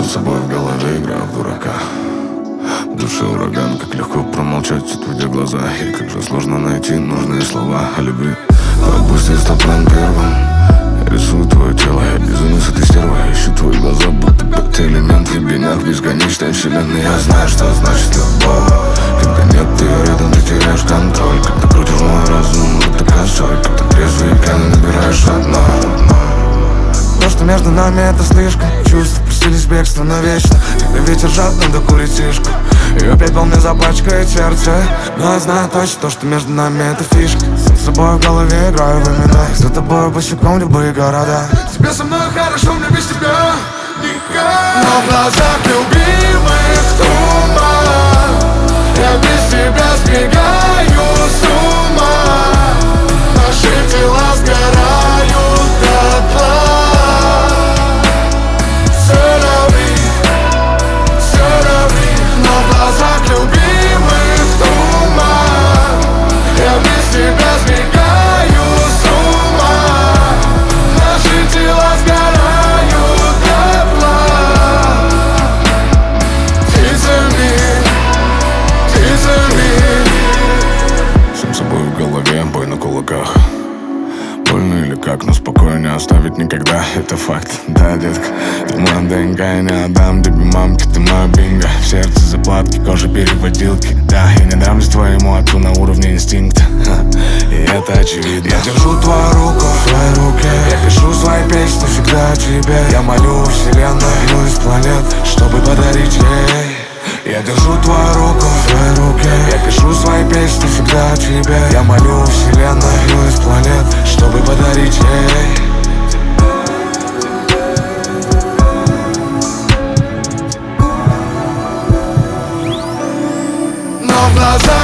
собой в голове играю в дурака. В душе ураган, как легко промолчать, отводя глаза. И как же сложно найти нужные слова о любви. Пусть я стал план первым. Я рисую твое тело, я безумец этой стервы. Я ищу твои глаза, будто бета-элемент в глубинах бесконечной вселенной. Я знаю, что значит любовь. Когда нет ее рядом, ты теряешь контроль. Когда крутишь мой разум, это косой. Когда трезвый пьяный набираешь одно. То, что между нами, это слишком. Чувства пустились в бегство навечно. Когда ветер жадно докурит тишку, и опять волны запачкает сердце. Но я знаю точно, то, что между нами, это фишка. Сам с собой в голове играю в имена. За тобой босиком любые города. Тебе со мной хорошо, мне без тебя никак. Но в глазах любимых туман. Я без тебя сбегаю с ума. Наши тела сгорают дотла. Тебя сбегаю с ума. Наши тела сгорают дотла. Сам собой в голове, бой на кулаках. Больно или как, но спокойно не оставить никогда. Это факт, да, детка. Ты моя ДНК, я не отдам тебе, мамки, ты моя бинго. В сердце заплатки, кожа переводилки. Да, я не нравлюсь твоему отцу на уровне инстинкта. И это очевидно. Я держу твою руку в своей руке. Я пишу свои песни всегда о тебе. Я молю вселенную из планет, чтобы подарить ей. Я держу твою руку в своей руке. Я пишу свои песни всегда о тебе. Я молю вселенную из планет, чтобы подарить ей. Но в глазах